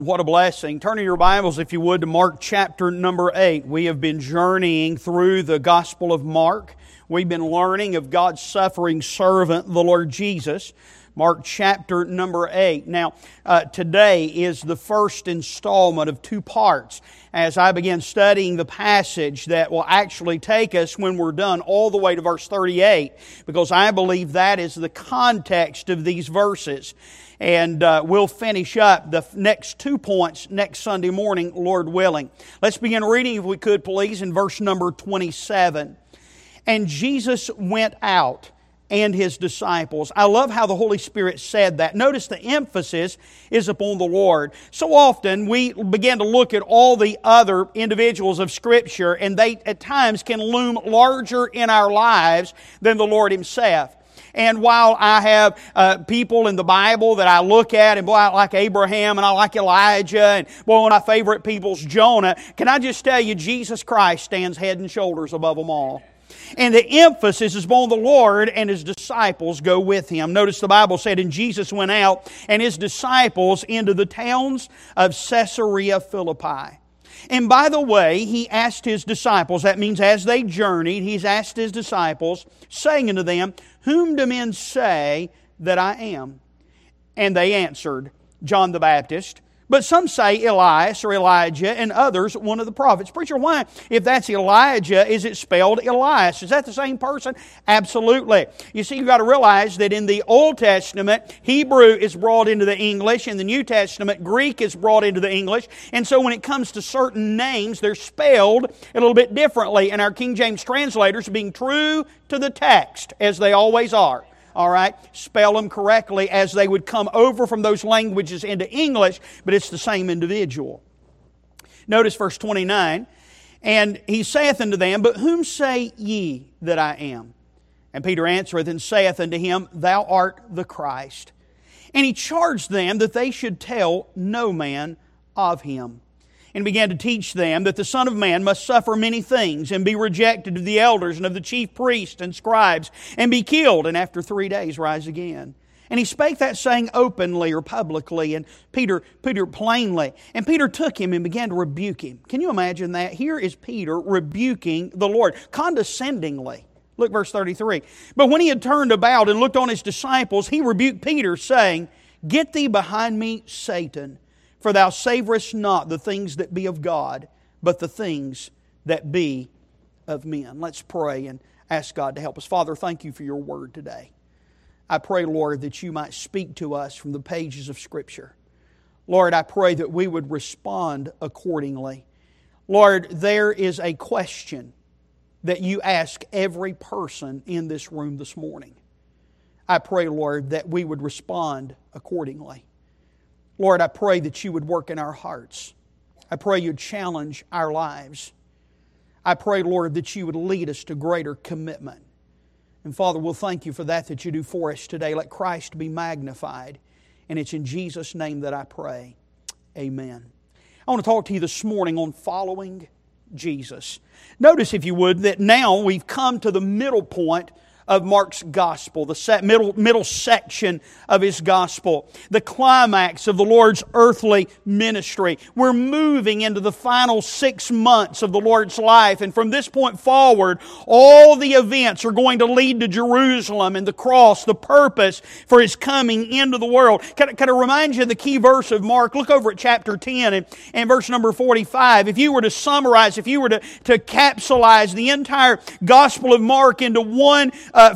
What a blessing. Turn in your Bibles, if you would, to Mark chapter number 8. We have been journeying through the Gospel of Mark. We've been learning of God's suffering servant, the Lord Jesus. Mark chapter number 8. Now, today is the first installment of two parts as I begin studying the passage that will actually take us, when we're done, all the way to verse 38, because I believe that is the context of these verses. And we'll finish up the next 2 points next Sunday morning, Lord willing. Let's begin reading, if we could, please, in verse number 27. And Jesus went out, and His disciples. I love how the Holy Spirit said that. Notice the emphasis is upon the Lord. So often we begin to look at all the other individuals of Scripture, and they at times can loom larger in our lives than the Lord Himself. And while I have people in the Bible that I look at, and boy, I like Abraham, and I like Elijah, and boy, one of my favorite people's Jonah, can I just tell you, Jesus Christ stands head and shoulders above them all. And the emphasis is upon the Lord, and His disciples go with Him. Notice the Bible said, and Jesus went out, and His disciples into the towns of Caesarea Philippi. And by the way, He asked His disciples, that means as they journeyed, He's asked His disciples, saying unto them, whom do men say that I am? And they answered, John the Baptist. But some say Elias or Elijah, and others one of the prophets. Preacher, why, if that's Elijah, is it spelled Elias? Is that the same person? Absolutely. You see, you've got to realize that in the Old Testament, Hebrew is brought into the English. In the New Testament, Greek is brought into the English. And so when it comes to certain names, they're spelled a little bit differently. And our King James translators, being true to the text, as they always are, all right, spell them correctly as they would come over from those languages into English, but it's the same individual. Notice verse 29, and He saith unto them, but whom say ye that I am? And Peter answereth and saith unto him, Thou art the Christ. And He charged them that they should tell no man of Him. And began to teach them that the Son of Man must suffer many things, and be rejected of the elders and of the chief priests and scribes, and be killed, and after 3 days rise again. And He spake that saying openly or publicly, and Peter plainly. And Peter took him and began to rebuke him. Can you imagine that? Here is Peter rebuking the Lord, condescendingly. Look, verse 33. But when he had turned about and looked on his disciples, he rebuked Peter, saying, Get thee behind me, Satan. For thou savorest not the things that be of God, but the things that be of men. Let's pray and ask God to help us. Father, thank You for Your Word today. I pray, Lord, that You might speak to us from the pages of Scripture. Lord, I pray that we would respond accordingly. Lord, there is a question that You ask every person in this room this morning. I pray, Lord, that we would respond accordingly. Lord, I pray that You would work in our hearts. I pray You'd challenge our lives. I pray, Lord, that You would lead us to greater commitment. And Father, we'll thank You for that You do for us today. Let Christ be magnified. And it's in Jesus' name that I pray. Amen. I want to talk to you this morning on following Jesus. Notice, if you would, that now we've come to the middle point of Mark's Gospel, the middle section of his Gospel, the climax of the Lord's earthly ministry. We're moving into the final 6 months of the Lord's life, and from this point forward, all the events are going to lead to Jerusalem and the cross, the purpose for His coming into the world. Can I remind you of the key verse of Mark? Look over at chapter 10 and verse number 45. If you were to summarize, if you were to capsulize the entire Gospel of Mark into one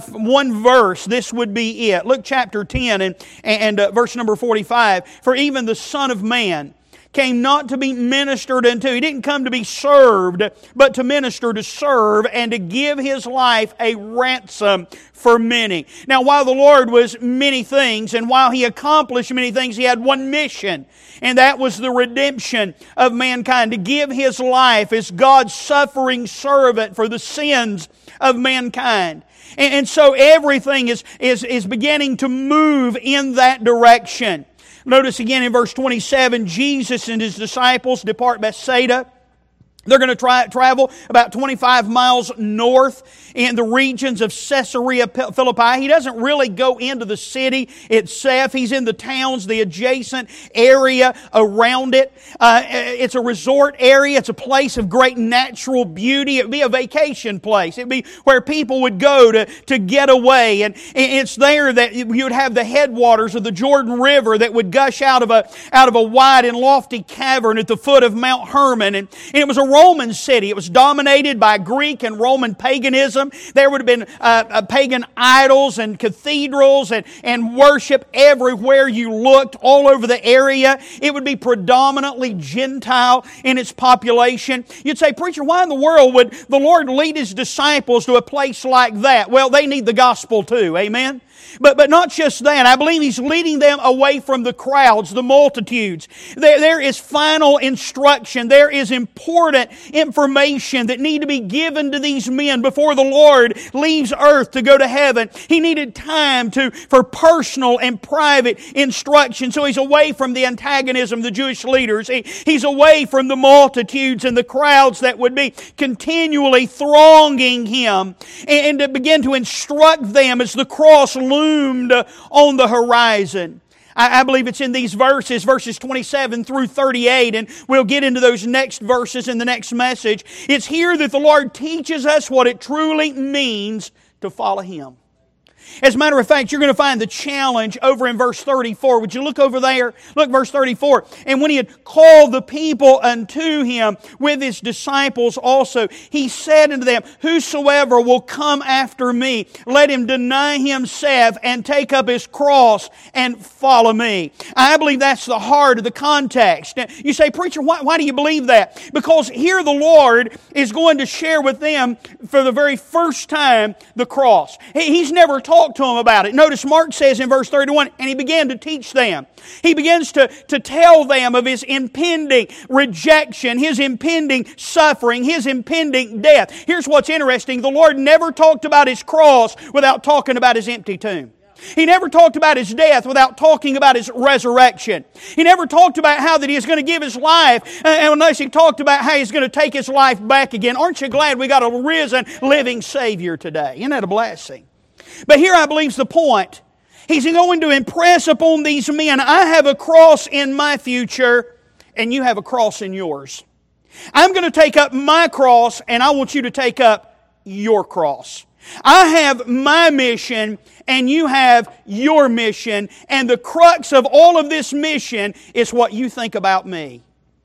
verse, this would be it. Look, chapter 10 and verse number 45. For even the Son of Man came not to be ministered unto. He didn't come to be served, but to minister, to serve, and to give His life a ransom for many. Now, while the Lord was many things, and while He accomplished many things, He had one mission, and that was the redemption of mankind, to give His life as God's suffering servant for the sins of mankind. And so everything is beginning to move in that direction. Notice again in verse 27, Jesus and His disciples depart Bethsaida They're going to travel about 25 miles north in the regions of Caesarea Philippi. He doesn't really go into the city itself. He's in the towns, the adjacent area around it. It's a resort area. It's a place of great natural beauty. It would be a vacation place. It would be where people would go to get away. And it's there that you would have the headwaters of the Jordan River that would gush out of a wide and lofty cavern at the foot of Mount Hermon. And it was a Roman city. It was dominated by Greek and Roman paganism. There would have been pagan idols and cathedrals and worship everywhere you looked, all over the area. It would be predominantly Gentile in its population. You'd say, preacher, why in the world would the Lord lead His disciples to a place like that? Well, they need the gospel too. Amen? But not just that. I believe He's leading them away from the crowds, the multitudes. There is final instruction. There is important information that need to be given to these men before the Lord leaves earth to go to heaven. He needed time for personal and private instruction. So He's away from the antagonism of the Jewish leaders. He's away from the multitudes and the crowds that would be continually thronging Him, and to begin to instruct them as the cross loomed on the horizon. I believe it's in these verses 27 through 38, and we'll get into those next verses in the next message. It's here that the Lord teaches us what it truly means to follow Him. As a matter of fact, you're going to find the challenge over in verse 34. Would you look over there? Look, verse 34. And when He had called the people unto Him with His disciples also, He said unto them, Whosoever will come after me, let him deny himself and take up his cross and follow me. I believe that's the heart of the context. Now, you say, preacher, why do you believe that? Because here the Lord is going to share with them for the very first time the cross. He's never talked to them about it. Notice Mark says in verse 31, and He began to teach them. He begins to tell them of His impending rejection, His impending suffering, His impending death. Here's what's interesting. The Lord never talked about His cross without talking about His empty tomb. He never talked about His death without talking about His resurrection. He never talked about how that He is going to give His life unless He talked about how He's going to take His life back again. Aren't you glad we got a risen, living Savior today? Isn't that a blessing? But here I believe is the point. He's going to impress upon these men, I have a cross in my future, and you have a cross in yours. I'm going to take up my cross, and I want you to take up your cross. I have my mission, and you have your mission, and the crux of all of this mission is what you think about me.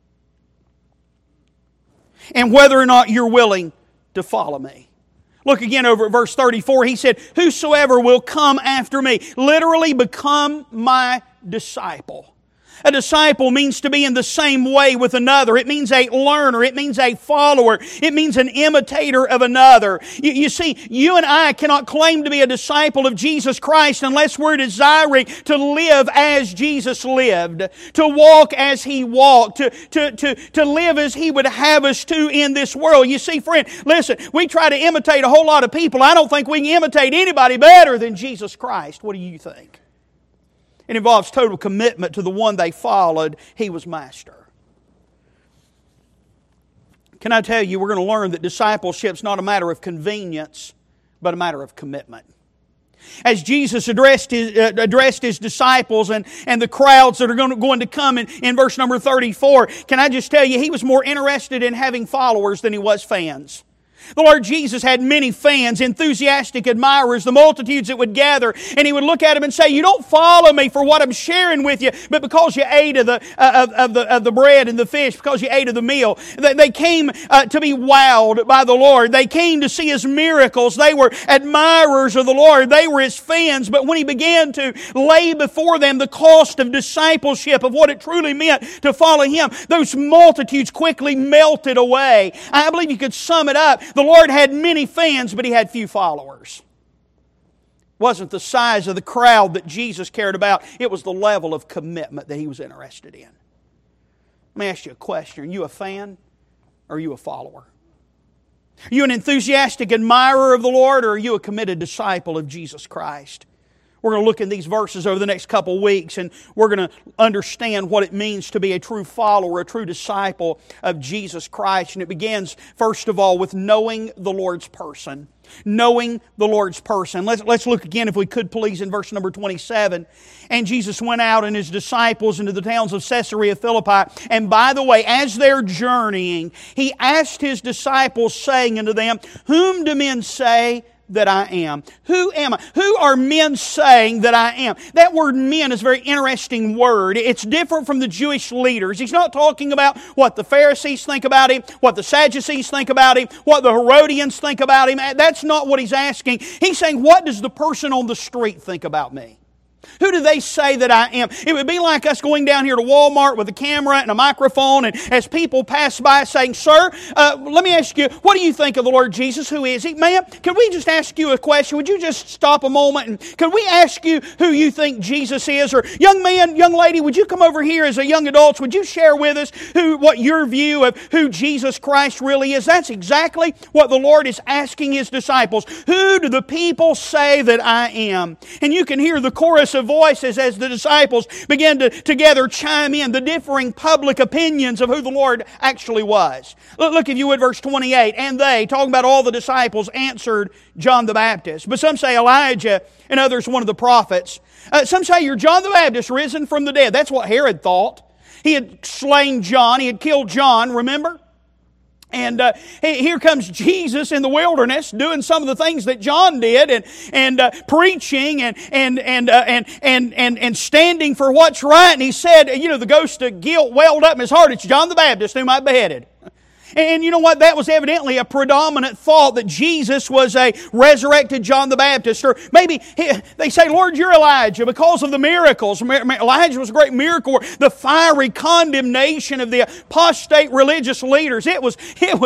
And whether or not you're willing to follow me. Look again over at verse 34. He said, Whosoever will come after me, literally become my disciple. A disciple means to be in the same way with another. It means a learner. It means a follower. It means an imitator of another. You see, you and I cannot claim to be a disciple of Jesus Christ unless we're desiring to live as Jesus lived, to walk as He walked, to live as He would have us to in this world. You see, friend, listen, we try to imitate a whole lot of people. I don't think we can imitate anybody better than Jesus Christ. What do you think? It involves total commitment to the one they followed. He was master. Can I tell you, we're going to learn that discipleship is not a matter of convenience, but a matter of commitment. As Jesus addressed His disciples and the crowds that are going to come in verse number 34, can I just tell you, He was more interested in having followers than He was fans. The Lord Jesus had many fans, enthusiastic admirers, the multitudes that would gather, and He would look at them and say, you don't follow me for what I'm sharing with you, but because you ate of the bread and the fish, because you ate of the meal. They came to be wowed by the Lord. They came to see His miracles. They were admirers of the Lord. They were His fans, but when He began to lay before them the cost of discipleship, of what it truly meant to follow Him, those multitudes quickly melted away. I believe you could sum it up. The Lord had many fans, but He had few followers. It wasn't the size of the crowd that Jesus cared about. It was the level of commitment that He was interested in. Let me ask you a question. Are you a fan or are you a follower? Are you an enthusiastic admirer of the Lord or are you a committed disciple of Jesus Christ? We're going to look in these verses over the next couple of weeks, and we're going to understand what it means to be a true follower, a true disciple of Jesus Christ. And it begins, first of all, with knowing the Lord's person. Knowing the Lord's person. Let's look again, if we could please, in verse number 27. And Jesus went out and His disciples into the towns of Caesarea Philippi. And by the way, as they're journeying, He asked His disciples, saying unto them, Whom do men say that I am? Who am I? Who are men saying that I am? That word men is a very interesting word. It's different from the Jewish leaders. He's not talking about what the Pharisees think about Him, what the Sadducees think about Him, what the Herodians think about Him. That's not what He's asking. He's saying, what does the person on the street think about me? Who do they say that I am? It would be like us going down here to Walmart with a camera and a microphone, and as people pass by saying, Sir, let me ask you, what do you think of the Lord Jesus? Who is He? Ma'am, can we just ask you a question? Would you just stop a moment and could we ask you who you think Jesus is? Or young man, young lady, would you come over here as a young adult? Would you share with us what your view of who Jesus Christ really is? That's exactly what the Lord is asking His disciples. Who do the people say that I am? And you can hear the chorus of voices as the disciples begin to together chime in the differing public opinions of who the Lord actually was. Look, if you would, verse 28. And they, talking about all the disciples, answered John the Baptist. But some say Elijah, and others one of the prophets. Some say you're John the Baptist risen from the dead. That's what Herod thought. He had slain John. He had killed John, remember? And here comes Jesus in the wilderness doing some of the things that John did, and preaching and standing for what's right. And he said, the ghost of guilt welled up in his heart. It's John the Baptist whom I beheaded. And you know what? That was evidently a predominant thought, that Jesus was a resurrected John the Baptist. Or maybe they say, Lord, you're Elijah because of the miracles. Elijah was a great miracle. The fiery condemnation of the apostate religious leaders. It was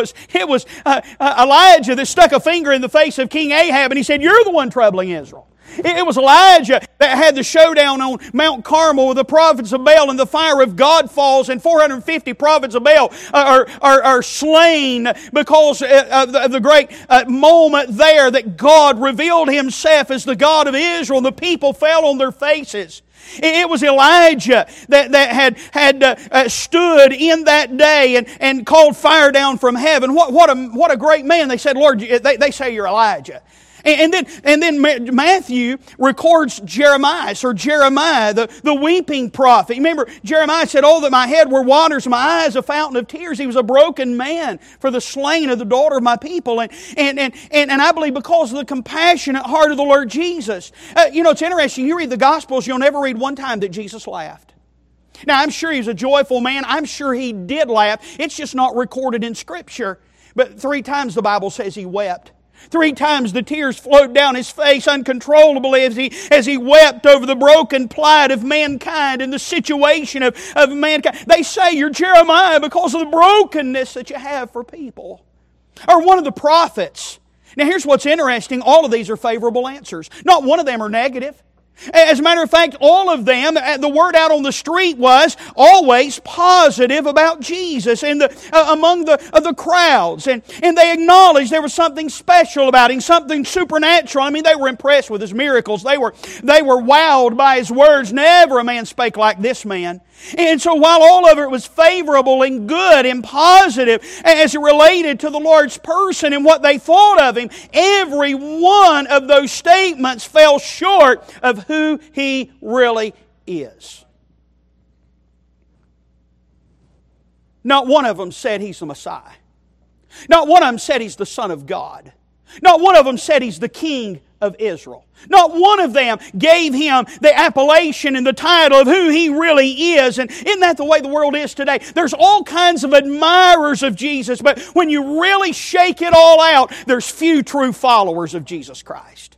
Elijah that stuck a finger in the face of King Ahab and he said, you're the one troubling Israel. It was Elijah that had the showdown on Mount Carmel with the prophets of Baal, and the fire of God falls, and 450 prophets of Baal are slain because of the great moment there that God revealed Himself as the God of Israel, and the people fell on their faces. It was Elijah that had stood in that day and called fire down from heaven. What a great man. They said, Lord, they say you're Elijah. And then Matthew records Jeremiah, the weeping prophet. Remember, Jeremiah said, oh, that my head were waters, my eyes a fountain of tears. He was a broken man for the slain of the daughter of my people. And I believe because of the compassionate heart of the Lord Jesus. It's interesting. You read the Gospels, you'll never read one time that Jesus laughed. Now, I'm sure He was a joyful man. I'm sure He did laugh. It's just not recorded in Scripture. But 3 times the Bible says He wept. 3 times the tears flowed down His face uncontrollably as he wept over the broken plight of mankind and the situation of mankind. They say you're Jeremiah because of the brokenness that you have for people. Or one of the prophets. Now here's what's interesting. All of these are favorable answers. Not one of them are negative. As a matter of fact, all of them, the word out on the street was always positive about Jesus and among the crowds. And they acknowledged there was something special about Him, something supernatural. I mean, they were impressed with His miracles. They were wowed by His words. Never a man spake like this man. And so while all of it was favorable and good and positive as it related to the Lord's person and what they thought of Him, every one of those statements fell short of who He really is. Not one of them said He's the Messiah. Not one of them said He's the Son of God. Not one of them said He's the King of Israel. Not one of them gave Him the appellation and the title of who He really is. And isn't that the way the world is today? There's all kinds of admirers of Jesus, but when you really shake it all out, there's few true followers of Jesus Christ.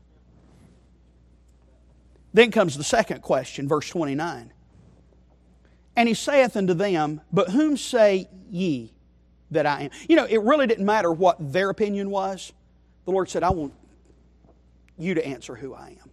Then comes the second question, verse 29. And He saith unto them, but whom say ye that I am? It really didn't matter what their opinion was. The Lord said, I want you to answer who I am.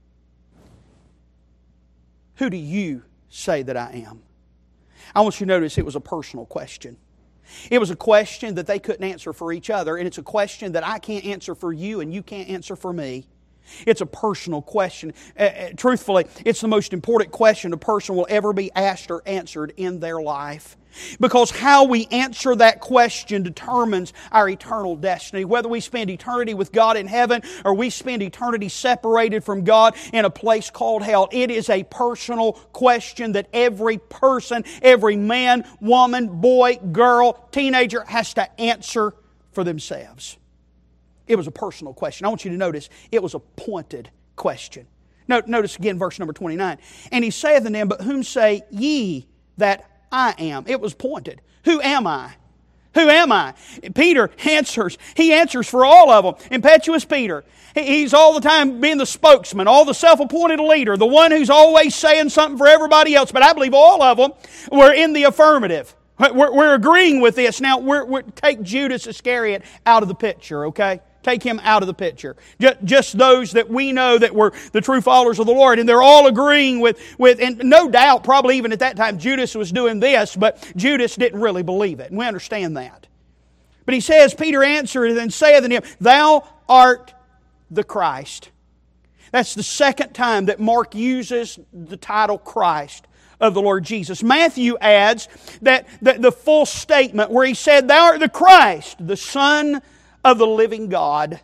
Who do you say that I am? I want you to notice it was a personal question. It was a question that they couldn't answer for each other, and it's a question that I can't answer for you and you can't answer for me. It's a personal question. Truthfully, it's the most important question a person will ever be asked or answered in their life. Because how we answer that question determines our eternal destiny. Whether we spend eternity with God in heaven or we spend eternity separated from God in a place called hell, it is a personal question that every person, every man, woman, boy, girl, teenager has to answer for themselves. It was a personal question. I want you to notice it was a pointed question. Notice again verse number 29. And he saith unto them, but whom say ye that I am? It was pointed. Who am I? Who am I? Peter answers. He answers for all of them. Impetuous Peter. He's all the time being the spokesman, all the self-appointed leader, the one who's always saying something for everybody else. But I believe all of them were in the affirmative. We're agreeing with this. Now, take Judas Iscariot out of the picture, okay? Take him out of the picture. Just those that we know that were the true followers of the Lord. And they're all agreeing with, and no doubt, probably even at that time, Judas was doing this, but Judas didn't really believe it. And we understand that. But he says, Peter answered and saith unto him, Thou art the Christ. That's the second time that Mark uses the title Christ of the Lord Jesus. Matthew adds that the full statement where he said, Thou art the Christ, the Son of the living God.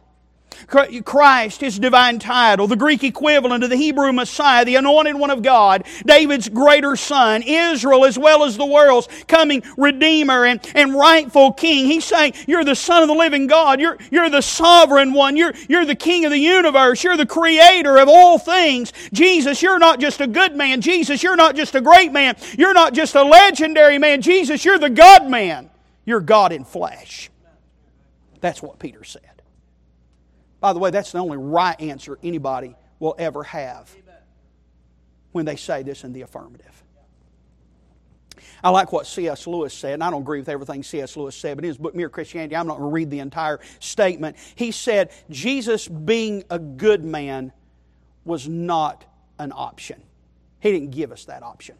Christ, His divine title, the Greek equivalent of the Hebrew Messiah, the anointed one of God, David's greater son, Israel as well as the world's coming Redeemer and rightful King. He's saying, you're the Son of the living God. You're the sovereign one. You're the King of the universe. You're the Creator of all things. Jesus, you're not just a good man. Jesus, you're not just a great man. You're not just a legendary man. Jesus, you're the God man. You're God in flesh. That's what Peter said. By the way, that's the only right answer anybody will ever have when they say this in the affirmative. I like what C.S. Lewis said, and I don't agree with everything C.S. Lewis said, but in his book, Mere Christianity, I'm not going to read the entire statement. He said, Jesus being a good man was not an option. He didn't give us that option.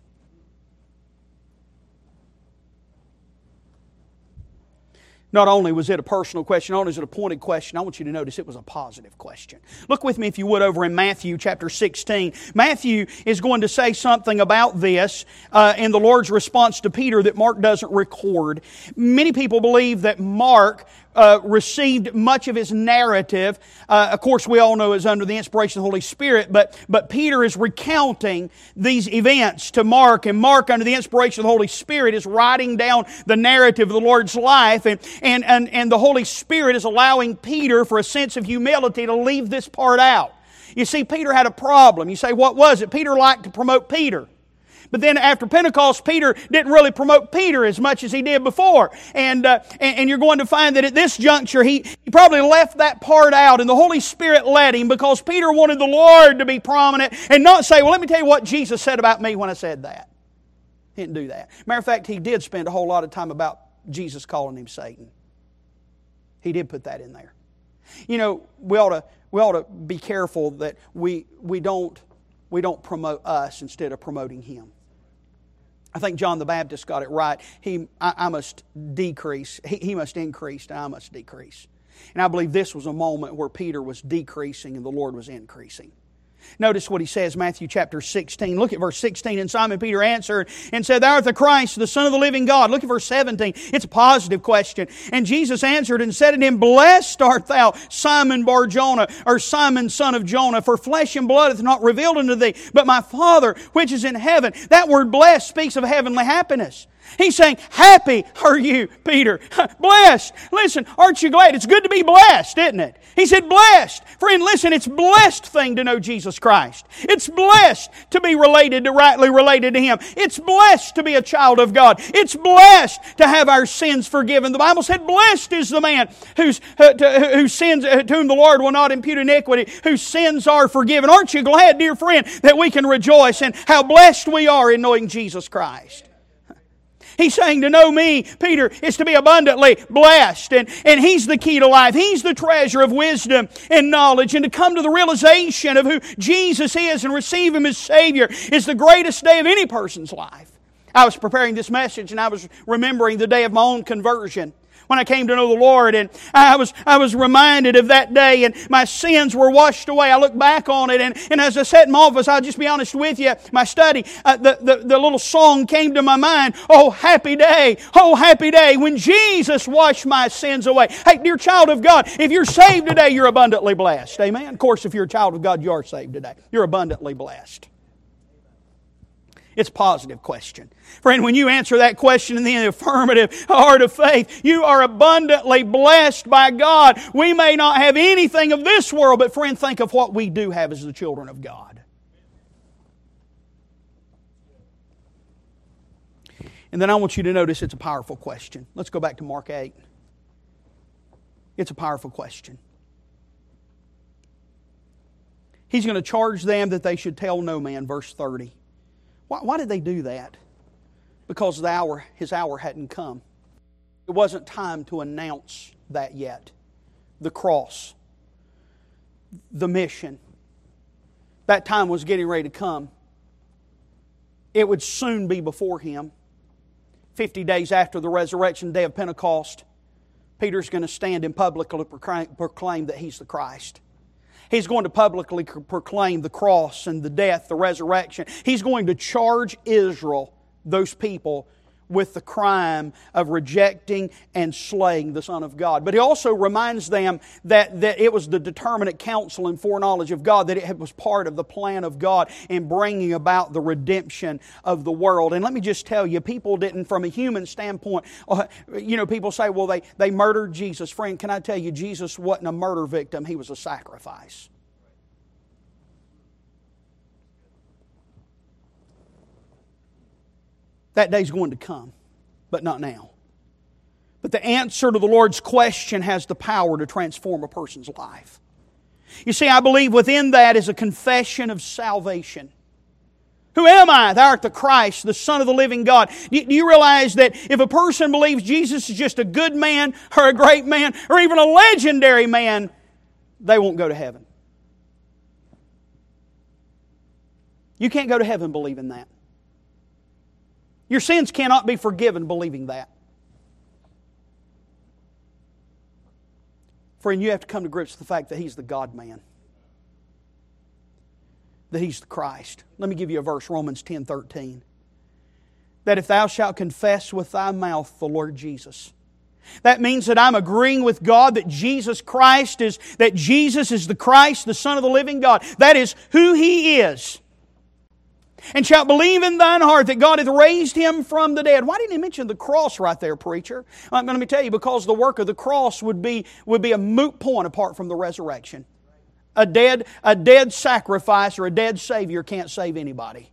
Not only was it a personal question, not only was it a pointed question, I want you to notice it was a positive question. Look with me, if you would, over in Matthew chapter 16. Matthew is going to say something about this in the Lord's response to Peter that Mark doesn't record. Many people believe that Mark received much of his narrative. Of course, we all know is under the inspiration of the Holy Spirit, but Peter is recounting these events to Mark, and Mark, under the inspiration of the Holy Spirit, is writing down the narrative of the Lord's life, and the Holy Spirit is allowing Peter, for a sense of humility, to leave this part out. You see, Peter had a problem. You say, what was it? Peter liked to promote Peter. But then after Pentecost, Peter didn't really promote Peter as much as he did before. And you're going to find that at this juncture, he probably left that part out, and the Holy Spirit led him, because Peter wanted the Lord to be prominent and not say, well, let me tell you what Jesus said about me when I said that. He didn't do that. Matter of fact, he did spend a whole lot of time about Jesus calling him Satan. He did put that in there. You know, we ought to be careful that we don't promote us instead of promoting Him. I think John the Baptist got it right. I must decrease. He must increase, and I must decrease. And I believe this was a moment where Peter was decreasing and the Lord was increasing. Notice what he says, Matthew chapter 16. Look at verse 16. And Simon Peter answered and said, Thou art the Christ, the Son of the living God. Look at verse 17. It's a positive question. And Jesus answered and said unto him, Blessed art thou, Simon Bar-Jonah, or Simon son of Jonah, for flesh and blood hath not revealed unto thee, but my Father which is in heaven. That word blessed speaks of heavenly happiness. He's saying, happy are you, Peter. Blessed. Listen, aren't you glad? It's good to be blessed, isn't it? He said, blessed. Friend, listen, it's a blessed thing to know Jesus Christ. It's blessed to be rightly related to Him. It's blessed to be a child of God. It's blessed to have our sins forgiven. The Bible said, blessed is the man whose sins, to whom the Lord will not impute iniquity, whose sins are forgiven. Aren't you glad, dear friend, that we can rejoice in how blessed we are in knowing Jesus Christ? He's saying to know me, Peter, is to be abundantly blessed. And He's the key to life. He's the treasure of wisdom and knowledge. And to come to the realization of who Jesus is and receive Him as Savior is the greatest day of any person's life. I was preparing this message and I was remembering the day of my own conversion. when I came to know the Lord, and I was reminded of that day, and my sins were washed away. I look back on it, and as I sat in my office, I'll just be honest with you, my study, the little song came to my mind, oh happy day, when Jesus washed my sins away. Hey, dear child of God, if you're saved today, you're abundantly blessed. Amen? Of course, if you're a child of God, you are saved today. You're abundantly blessed. It's a positive question. Friend, when you answer that question in the affirmative heart of faith, you are abundantly blessed by God. We may not have anything of this world, but friend, think of what we do have as the children of God. And then I want you to notice it's a powerful question. Let's go back to Mark 8. It's a powerful question. He's going to charge them that they should tell no man, verse 30. Why did they do that? Because his hour hadn't come. It wasn't time to announce that yet. The cross. The mission. That time was getting ready to come. It would soon be before Him. 50 days after the resurrection, day of Pentecost, Peter's going to stand and publicly proclaim that he's the Christ. He's going to publicly proclaim the cross and the death, the resurrection. He's going to charge Israel, those people, with the crime of rejecting and slaying the Son of God. But He also reminds them that it was the determinate counsel and foreknowledge of God, that it was part of the plan of God in bringing about the redemption of the world. And let me just tell you, people didn't, from a human standpoint, people say, well, they murdered Jesus. Friend, can I tell you, Jesus wasn't a murder victim, He was a sacrifice. That day's going to come, but not now. But the answer to the Lord's question has the power to transform a person's life. You see, I believe within that is a confession of salvation. Who am I? Thou art the Christ, the Son of the living God. Do you realize that if a person believes Jesus is just a good man, or a great man, or even a legendary man, they won't go to heaven? You can't go to heaven believing that. Your sins cannot be forgiven believing that. Friend, you have to come to grips with the fact that He's the God-man. That He's the Christ. Let me give you a verse, Romans 10:13. That if thou shalt confess with thy mouth the Lord Jesus. That means that I'm agreeing with God that Jesus is the Christ, the Son of the living God. That is who He is. And shalt believe in thine heart that God hath raised Him from the dead. Why didn't He mention the cross right there, preacher? Let me tell you, because the work of the cross would be a moot point apart from the resurrection. A dead sacrifice or a dead Savior can't save anybody.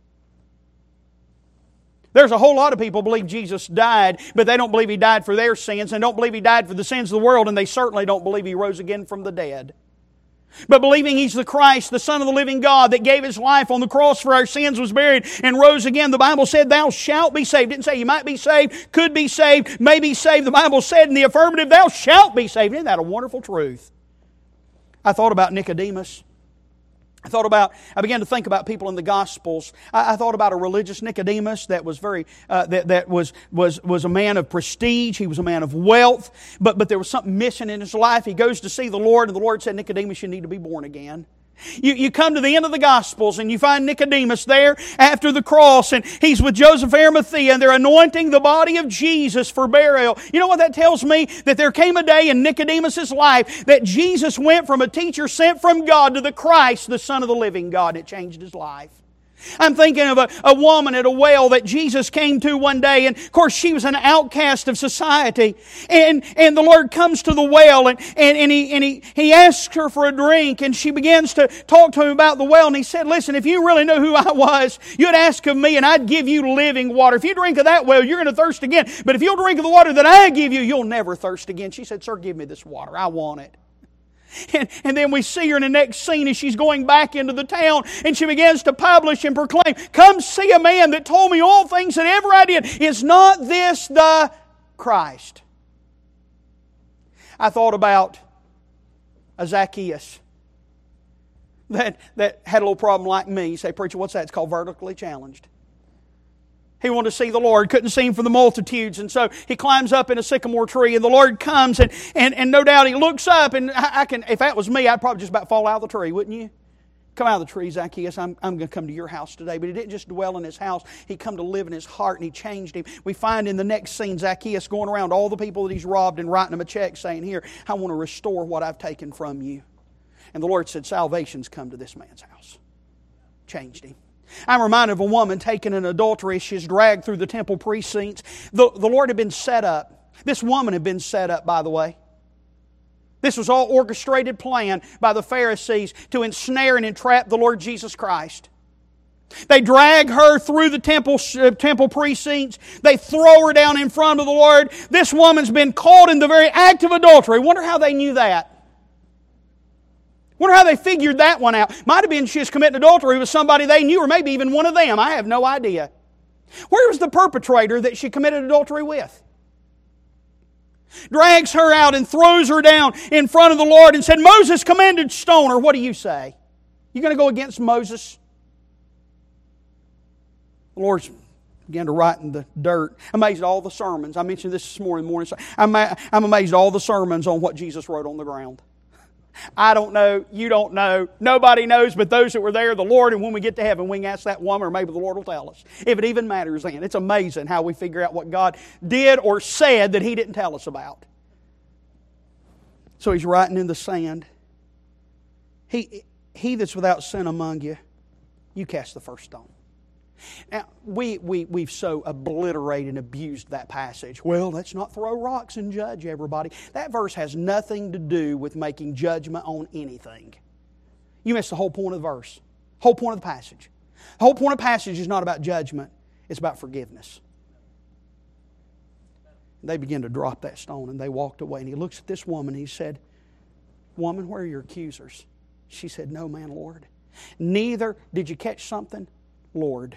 There's a whole lot of people who believe Jesus died, but they don't believe He died for their sins, and don't believe He died for the sins of the world, and they certainly don't believe He rose again from the dead. But believing He's the Christ, the Son of the living God, that gave His life on the cross for our sins, was buried, and rose again. The Bible said, thou shalt be saved. It didn't say you might be saved, could be saved, may be saved. The Bible said in the affirmative, thou shalt be saved. Isn't that a wonderful truth? I thought about Nicodemus. I began to think about people in the Gospels. I thought about a religious Nicodemus that was was a man of prestige. He was a man of wealth, but there was something missing in his life. He goes to see the Lord, and the Lord said, Nicodemus, you need to be born again. You come to the end of the Gospels and you find Nicodemus there after the cross, and he's with Joseph of Arimathea, and they're anointing the body of Jesus for burial. You know what that tells me? That there came a day in Nicodemus' life that Jesus went from a teacher sent from God to the Christ, the Son of the living God. It changed his life. I'm thinking of a woman at a well that Jesus came to one day, and of course she was an outcast of society. And the Lord comes to the well, and He asks her for a drink, and she begins to talk to Him about the well. And He said, listen, if you really knew who I was, you'd ask of me, and I'd give you living water. If you drink of that well, you're going to thirst again. But if you'll drink of the water that I give you, you'll never thirst again. She said, sir, give me this water. I want it. And then we see her in the next scene as she's going back into the town, and she begins to publish and proclaim, come see a man that told me all things that ever I did. Is not this the Christ? I thought about a Zacchaeus that had a little problem like me. You say, preacher, what's that? It's called vertically challenged. He wanted to see the Lord, couldn't see Him for the multitudes, and so he climbs up in a sycamore tree, and the Lord comes, and no doubt he looks up, and if that was me, I'd probably just about fall out of the tree, wouldn't you? Come out of the tree, Zacchaeus, I'm going to come to your house today. But he didn't just dwell in his house, he come to live in his heart, and he changed him. We find in the next scene Zacchaeus going around all the people that he's robbed and writing them a check saying, here, I want to restore what I've taken from you. And the Lord said, salvation's come to this man's house. Changed him. I'm reminded of a woman taken in adultery. She's dragged through the temple precincts. The Lord had been set up. This woman had been set up, by the way. This was all orchestrated plan by the Pharisees to ensnare and entrap the Lord Jesus Christ. They drag her through the temple precincts. They throw her down in front of the Lord. This woman's been caught in the very act of adultery. Wonder how they knew that. Wonder how they figured that one out. Might have been she was committing adultery with somebody they knew, or maybe even one of them. I have no idea. Where was the perpetrator that she committed adultery with? Drags her out and throws her down in front of the Lord and said, Moses commanded stone her. What do you say? You going to go against Moses? The Lord began to write in the dirt. I'm amazed at all the sermons. I mentioned this morning. I'm amazed at all the sermons on what Jesus wrote on the ground. I don't know. You don't know. Nobody knows but those that were there, the Lord. And when we get to heaven, we can ask that woman, or maybe the Lord will tell us. If it even matters then. It's amazing how we figure out what God did or said that He didn't tell us about. So He's writing in the sand. He that's without sin among you, you cast the first stone. Now, we've so obliterated and abused that passage. Well, let's not throw rocks and judge everybody. That verse has nothing to do with making judgment on anything. You missed the whole point of the verse. Whole point of the passage. The whole point of the passage is not about judgment. It's about forgiveness. They began to drop that stone and they walked away. And He looks at this woman and He said, Woman, where are your accusers? She said, No, man, Lord. Neither did you catch something, Lord.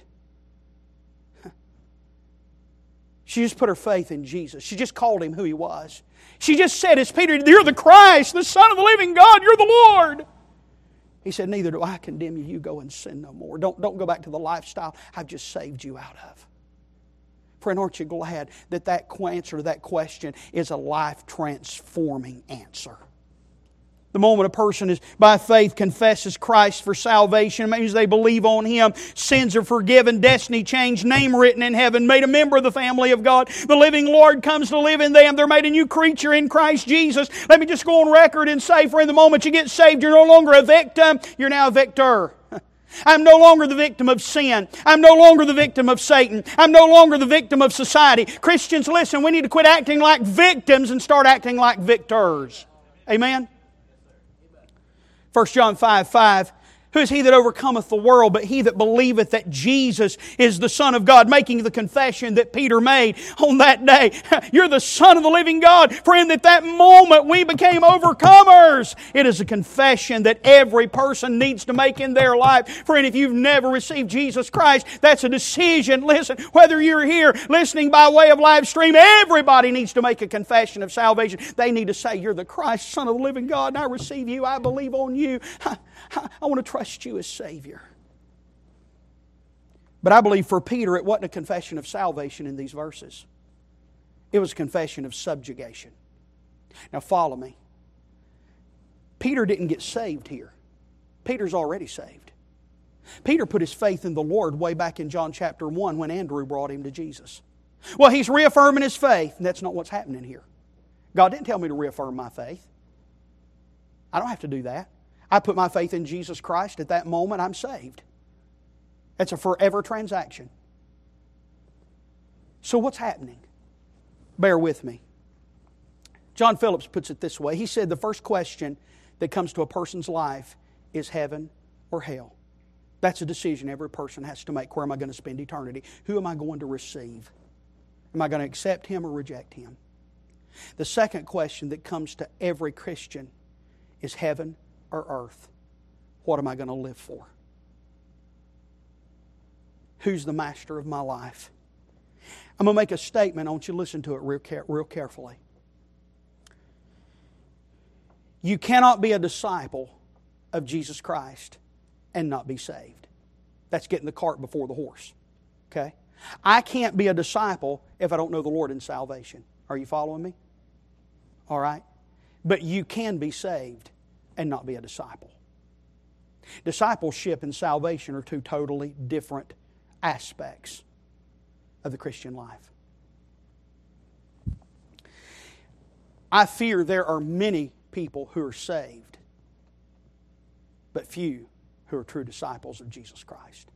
She just put her faith in Jesus. She just called Him who He was. She just said, as Peter, you're the Christ, the Son of the living God, you're the Lord. He said, neither do I condemn you. You go and sin no more. Don't go back to the lifestyle I've just saved you out of. Friend, aren't you glad that answer to that question is a life-transforming answer? The moment a person is by faith confesses Christ for salvation, it means they believe on Him. Sins are forgiven, destiny changed, name written in heaven, made a member of the family of God. The living Lord comes to live in them. They're made a new creature in Christ Jesus. Let me just go on record and say, for in the moment you get saved, you're no longer a victim, you're now a victor. I'm no longer the victim of sin. I'm no longer the victim of Satan. I'm no longer the victim of society. Christians, listen, we need to quit acting like victims and start acting like victors. Amen? 1 John 5:5. Who is he that overcometh the world but he that believeth that Jesus is the Son of God? Making the confession that Peter made on that day. You're the Son of the living God. Friend, at that moment we became overcomers. It is a confession that every person needs to make in their life. Friend, if you've never received Jesus Christ, that's a decision. Listen, whether you're here listening by way of live stream, everybody needs to make a confession of salvation. They need to say, you're the Christ, Son of the living God, and I receive you. I believe on you. I want to trust you as Savior. But I believe for Peter it wasn't a confession of salvation in these verses. It was a confession of subjugation. Now follow me. Peter didn't get saved here. Peter's already saved. Peter put his faith in the Lord way back in John chapter 1 when Andrew brought him to Jesus. Well, he's reaffirming his faith, and that's not what's happening here. God didn't tell me to reaffirm my faith. I don't have to do that. I put my faith in Jesus Christ. At that moment, I'm saved. It's a forever transaction. So what's happening? Bear with me. John Phillips puts it this way. He said the first question that comes to a person's life is heaven or hell. That's a decision every person has to make. Where am I going to spend eternity? Who am I going to receive? Am I going to accept Him or reject Him? The second question that comes to every Christian is heaven or earth. What am I going to live for? Who's the master of my life? I'm going to make a statement. I want you to listen to it real carefully. You cannot be a disciple of Jesus Christ and not be saved. That's getting the cart before the horse. Okay? I can't be a disciple if I don't know the Lord in salvation. Are you following me? All right? But you can be saved and not be a disciple. Discipleship and salvation are two totally different aspects of the Christian life. I fear there are many people who are saved, but few who are true disciples of Jesus Christ.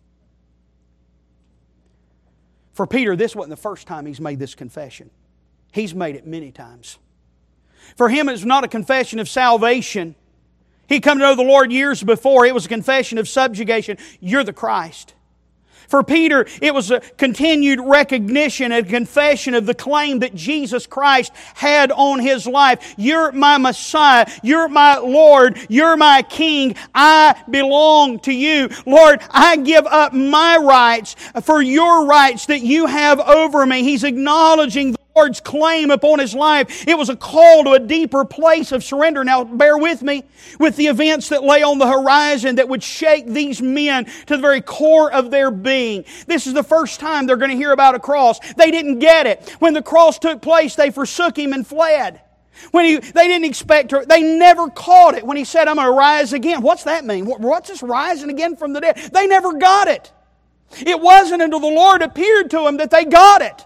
For Peter, this wasn't the first time he's made this confession. He's made it many times. For him, it's not a confession of salvation. He'd come to know the Lord years before. It was a confession of subjugation. You're the Christ. For Peter, it was a continued recognition and confession of the claim that Jesus Christ had on his life. You're my Messiah. You're my Lord. You're my King. I belong to you. Lord, I give up my rights for your rights that you have over me. He's acknowledging the Lord's claim upon his life. It was a call to a deeper place of surrender. Now, bear with me with the events that lay on the horizon that would shake these men to the very core of their being. This is the first time they're going to hear about a cross. They didn't get it. When the cross took place, they forsook Him and fled. They didn't expect her. They never caught it when He said, I'm going to rise again. What's that mean? What's this rising again from the dead? They never got it. It wasn't until the Lord appeared to them that they got it.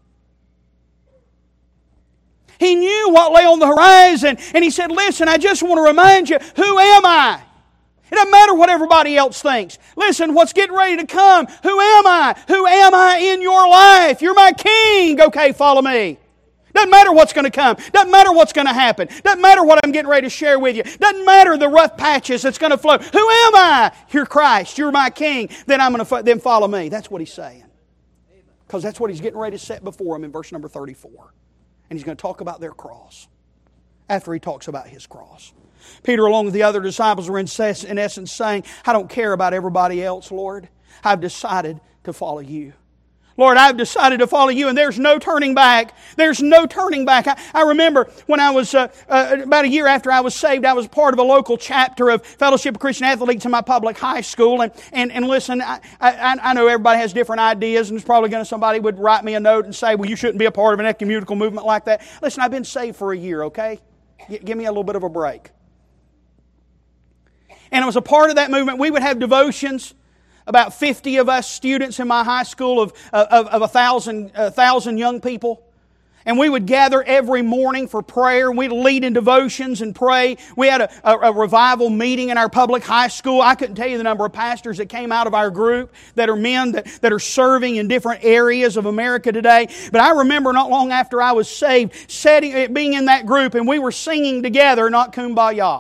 He knew what lay on the horizon, and He said, listen, I just want to remind you, who am I? It doesn't matter what everybody else thinks. Listen, what's getting ready to come? Who am I? Who am I in your life? You're my King. Okay, follow me. Doesn't matter what's going to come. Doesn't matter what's going to happen. Doesn't matter what I'm getting ready to share with you. Doesn't matter the rough patches that's going to flow. Who am I? You're Christ. You're my King. Then follow me. That's what He's saying. Because that's what He's getting ready to set before them in verse number 34. And He's going to talk about their cross after He talks about His cross. Peter, along with the other disciples, were in essence saying, I don't care about everybody else, Lord. I've decided to follow You. Lord, I've decided to follow You, and there's no turning back. There's no turning back. I remember when I was, about a year after I was saved, I was part of a local chapter of Fellowship of Christian Athletes in my public high school. And listen, I know everybody has different ideas, and there's probably somebody would write me a note and say, well, you shouldn't be a part of an ecumenical movement like that. Listen, I've been saved for a year, okay? Give me a little bit of a break. And I was a part of that movement. We would have devotions. About 50 of us students in my high school of 1,000 young people. And we would gather every morning for prayer. We'd lead in devotions and pray. We had a revival meeting in our public high school. I couldn't tell you the number of pastors that came out of our group that are men that are serving in different areas of America today. But I remember not long after I was saved, being in that group, and we were singing together, not Kumbaya.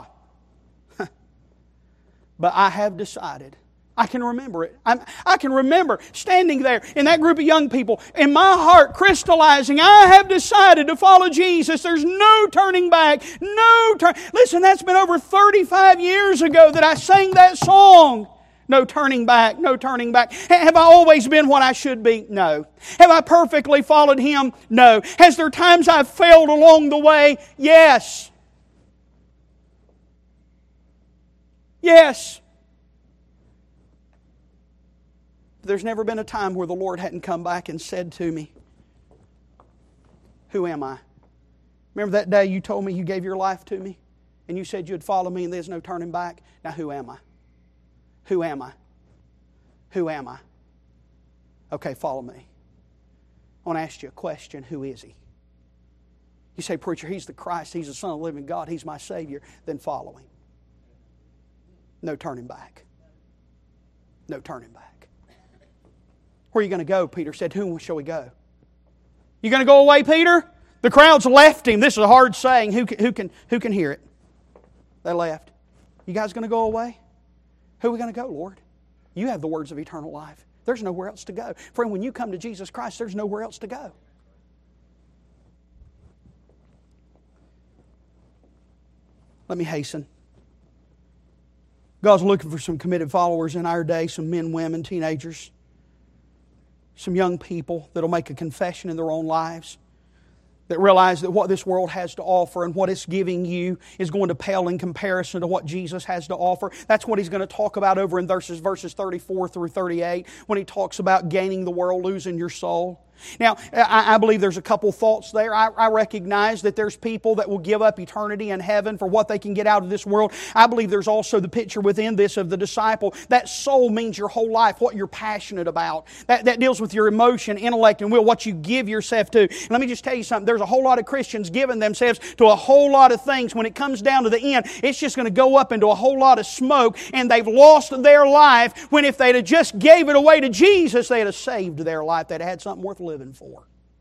But I have decided. I can remember it. I can remember standing there in that group of young people, in my heart crystallizing, I have decided to follow Jesus. There's no turning back. Listen, that's been over 35 years ago that I sang that song. No turning back, no turning back. Have I always been what I should be? No. Have I perfectly followed Him? No. Has there times I've failed along the way? Yes. Yes. There's never been a time where the Lord hadn't come back and said to me, who am I? Remember that day you told me you gave your life to me? And you said you'd follow me and there's no turning back? Now who am I? Who am I? Who am I? Okay, follow me. I want to ask you a question. Who is He? You say, preacher, He's the Christ. He's the Son of the living God. He's my Savior. Then follow Him. No turning back. No turning back. Where are you going to go? Peter said. Whom shall we go? You going to go away, Peter? The crowds left Him. This is a hard saying. Who can hear it? They left. You guys going to go away? Who are we going to go, Lord? You have the words of eternal life. There's nowhere else to go. Friend, when you come to Jesus Christ, there's nowhere else to go. Let me hasten. God's looking for some committed followers in our day, some men, women, teenagers, some young people that will make a confession in their own lives. that realize that what this world has to offer and what it's giving you is going to pale in comparison to what Jesus has to offer. That's what he's going to talk about over in verses 34 through 38 when he talks about gaining the world, losing your soul. Now, I believe there's a couple thoughts there. I recognize that there's people that will give up eternity in heaven for what they can get out of this world. I believe there's also the picture within this of the disciple. That soul means your whole life, what you're passionate about. That deals with your emotion, intellect, and will, what you give yourself to. And let me just tell you something. There's a whole lot of Christians giving themselves to a whole lot of things. When it comes down to the end, it's just going to go up into a whole lot of smoke, and they've lost their life, when if they'd have just gave it away to Jesus, they'd have saved their life. They'd have had something worth living for.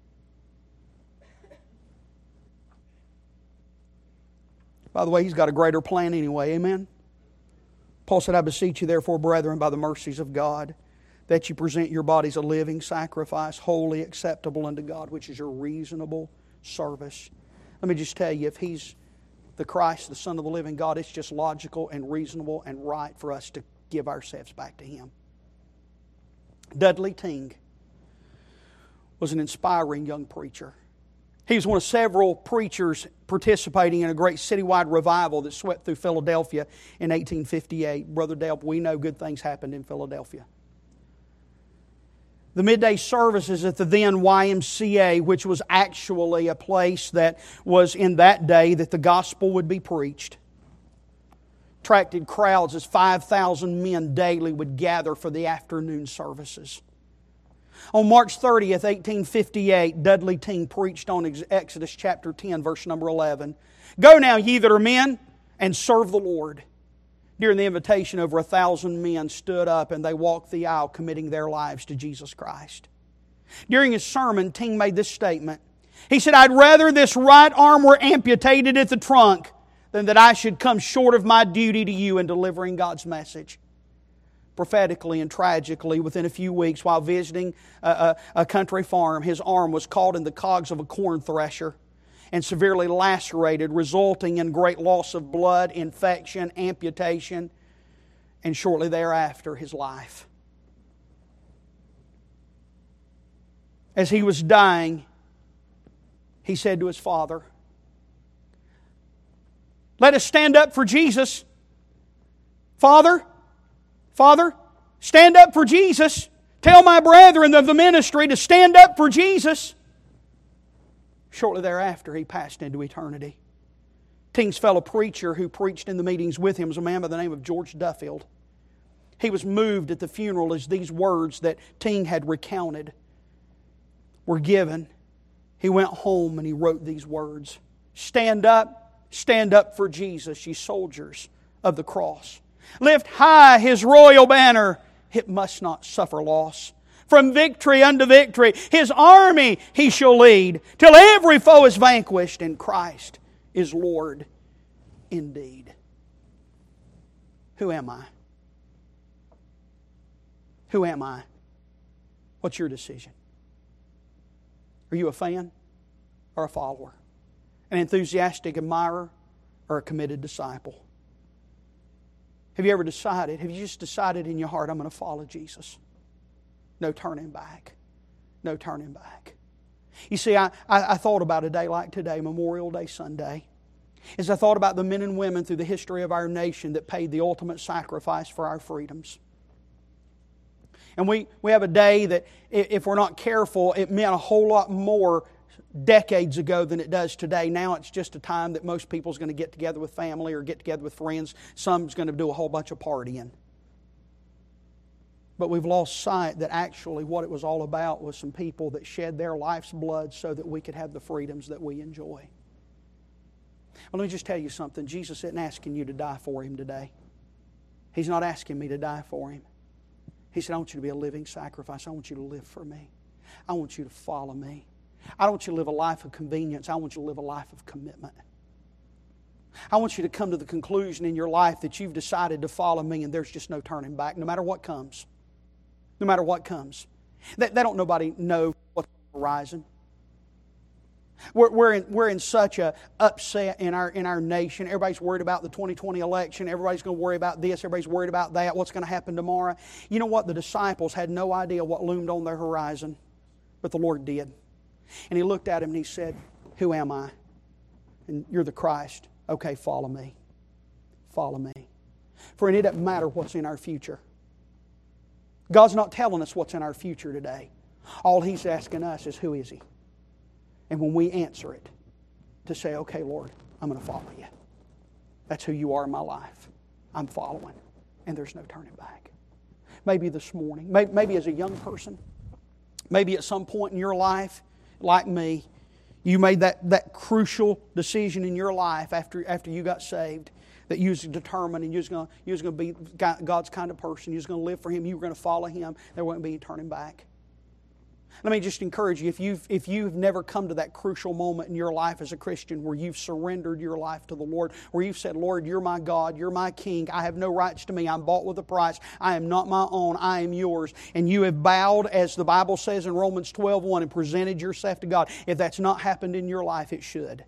By the way, He's got a greater plan anyway, amen? Paul said, I beseech you therefore, brethren, by the mercies of God, that you present your bodies a living sacrifice, wholly acceptable unto God, which is your reasonable service. Let me just tell you, if He's the Christ, the Son of the living God, it's just logical and reasonable and right for us to give ourselves back to Him. Dudley Ting was an inspiring young preacher. He was one of several preachers participating in a great citywide revival that swept through Philadelphia in 1858. Brother Delp, we know good things happened in Philadelphia. The midday services at the then YMCA, which was actually a place that was in that day that the gospel would be preached, attracted crowds as 5,000 men daily would gather for the afternoon services. On March 30th, 1858, Dudley Ting preached on Exodus chapter 10, verse number 11. Go now, ye that are men, and serve the Lord. During the invitation, over 1,000 men stood up and they walked the aisle committing their lives to Jesus Christ. During his sermon, Ting made this statement. He said, I'd rather this right arm were amputated at the trunk than that I should come short of my duty to you in delivering God's message. Prophetically and tragically, within a few weeks, while visiting a country farm, his arm was caught in the cogs of a corn thresher and severely lacerated, resulting in great loss of blood, infection, amputation, and shortly thereafter, his life. As he was dying, he said to his father, let us stand up for Jesus. Father, stand up for Jesus. Tell my brethren of the ministry to stand up for Jesus. Shortly thereafter, he passed into eternity. Ting's fellow preacher who preached in the meetings with him was a man by the name of George Duffield. He was moved at the funeral as these words that Ting had recounted were given. He went home and he wrote these words. Stand up for Jesus, ye soldiers of the cross. Lift high His royal banner, it must not suffer loss. From victory unto victory, His army He shall lead, till every foe is vanquished, and Christ is Lord indeed. Who am I? Who am I? What's your decision? Are you a fan or a follower? An enthusiastic admirer or a committed disciple? Have you ever decided, have you just decided in your heart, I'm going to follow Jesus? No turning back. No turning back. You see, I thought about a day like today, Memorial Day Sunday, as I thought about the men and women through the history of our nation that paid the ultimate sacrifice for our freedoms. And we have a day that, if we're not careful, it meant a whole lot more decades ago than it does today. Now it's just a time that most people's going to get together with family or get together with friends. Some's going to do a whole bunch of partying. But we've lost sight that actually what it was all about was some people that shed their life's blood so that we could have the freedoms that we enjoy. Well, let me just tell you something. Jesus isn't asking you to die for Him today. He's not asking me to die for Him. He said, I want you to be a living sacrifice. I want you to live for me. I want you to follow me. I don't want you to live a life of convenience. I want you to live a life of commitment. I want you to come to the conclusion in your life that you've decided to follow me and there's just no turning back, no matter what comes. No matter what comes. They don't nobody know what's on the horizon. We're in such a upset in our nation. Everybody's worried about the 2020 election. Everybody's going to worry about this. Everybody's worried about that. What's going to happen tomorrow? You know what? The disciples had no idea what loomed on their horizon, but the Lord did. And He looked at him and He said, Who am I? And you're the Christ. Okay, follow me. Follow me. Friend, it doesn't matter what's in our future. God's not telling us what's in our future today. All He's asking us is, who is He? And when we answer it, to say, okay, Lord, I'm going to follow you. That's who you are in my life. I'm following. And there's no turning back. Maybe this morning, maybe as a young person, maybe at some point in your life, like me, you made that crucial decision in your life after you got saved, that you was determined and you was going to be God's kind of person. You was going to live for Him. You were going to follow Him. There wouldn't be any turning back. Let me just encourage you, if you've never come to that crucial moment in your life as a Christian where you've surrendered your life to the Lord, where you've said, Lord, you're my God, you're my King, I have no rights to me, I'm bought with a price, I am not my own, I am yours, and you have bowed, as the Bible says in Romans 12:1, and presented yourself to God. If that's not happened in your life, it should.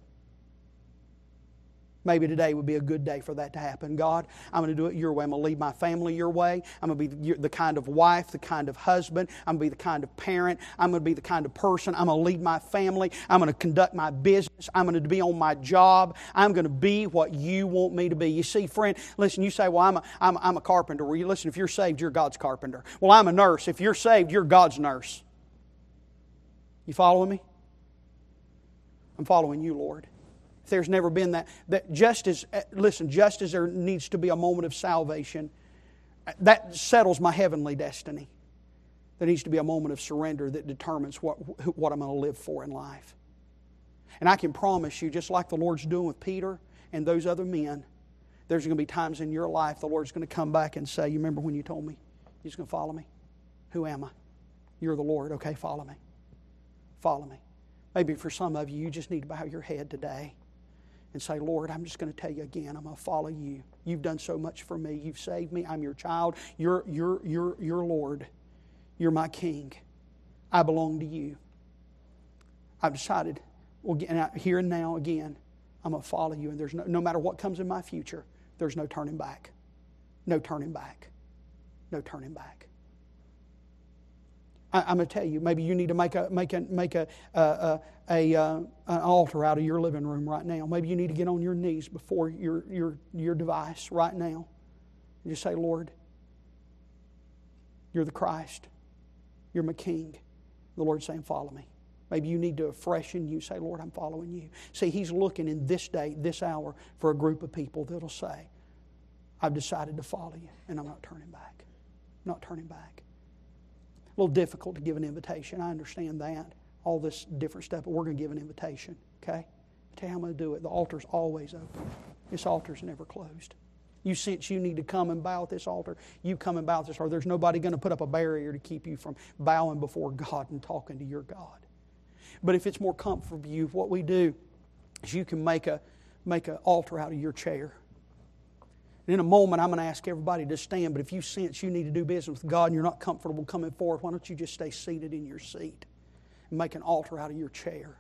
Maybe today would be a good day for that to happen. God, I'm going to do it your way. I'm going to lead my family your way. I'm going to be the kind of wife, the kind of husband. I'm going to be the kind of parent. I'm going to be the kind of person. I'm going to lead my family. I'm going to conduct my business. I'm going to be on my job. I'm going to be what you want me to be. You see, friend, listen, you say, well, I'm a carpenter. Well, listen, if you're saved, you're God's carpenter. Well, I'm a nurse. If you're saved, you're God's nurse. You following me? I'm following you, Lord. There's never been that just as there needs to be a moment of salvation, that settles my heavenly destiny. There needs to be a moment of surrender that determines what I'm going to live for in life. And I can promise you, just like the Lord's doing with Peter and those other men, there's going to be times in your life the Lord's going to come back and say, you remember when you told me you're just going to follow me? Who am I? You're the Lord. Okay, follow me. Follow me. Maybe for some of you, you just need to bow your head today and say, Lord, I'm just going to tell you again, I'm going to follow you. You've done so much for me. You've saved me. I'm your child. You're Lord. You're my King. I belong to you. I've decided, here and now again, I'm going to follow you. And there's no matter what comes in my future, there's no turning back. No turning back. No turning back. I'm going to tell you, maybe you need to make an altar out of your living room right now. Maybe you need to get on your knees before your device right now and just say, Lord, you're the Christ. You're my King. The Lord's saying, follow me. Maybe you need to afresh in you say, Lord, I'm following you. See, He's looking in this day, this hour, for a group of people that'll say, I've decided to follow you, and I'm not turning back. I'm not turning back. A little difficult to give an invitation. I understand that. All this different stuff, but we're going to give an invitation. Okay? I'll tell you how I'm going to do it. The altar's always open. This altar's never closed. You sense you need to come and bow at this altar, you come and bow at this altar. There's nobody going to put up a barrier to keep you from bowing before God and talking to your God. But if it's more comfortable for you, what we do is you can make an altar out of your chair. And in a moment, I'm going to ask everybody to stand, but if you sense you need to do business with God and you're not comfortable coming forward, why don't you just stay seated in your seat and make an altar out of your chair?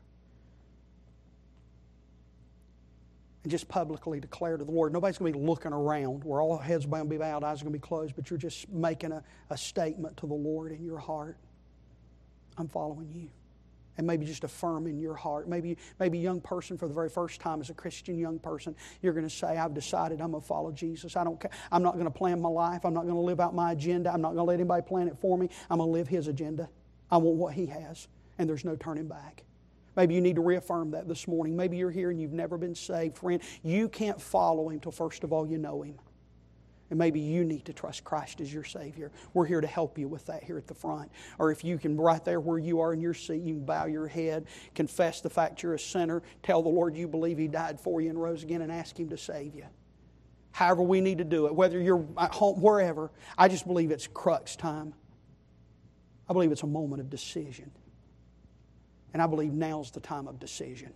And just publicly declare to the Lord. Nobody's going to be looking around where all heads are going to be bowed, eyes are going to be closed, but you're just making a statement to the Lord in your heart. I'm following you. And maybe just affirm in your heart. Maybe a young person for the very first time as a Christian young person, you're going to say, I've decided I'm going to follow Jesus. I'm not going to plan my life. I'm not going to live out my agenda. I'm not going to let anybody plan it for me. I'm going to live His agenda. I want what He has. And there's no turning back. Maybe you need to reaffirm that this morning. Maybe you're here and you've never been saved. Friend, you can't follow Him till first of all you know Him. And maybe you need to trust Christ as your Savior. We're here to help you with that here at the front. Or if you can, right there where you are in your seat, you can bow your head, confess the fact you're a sinner, tell the Lord you believe He died for you and rose again, and ask Him to save you. However we need to do it, whether you're at home, wherever, I just believe it's crux time. I believe it's a moment of decision. And I believe now's the time of decision.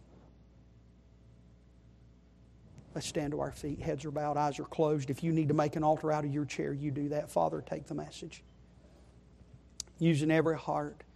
Let's stand to our feet. Heads are bowed, eyes are closed. If you need to make an altar out of your chair, you do that. Father, take the message. Using every heart.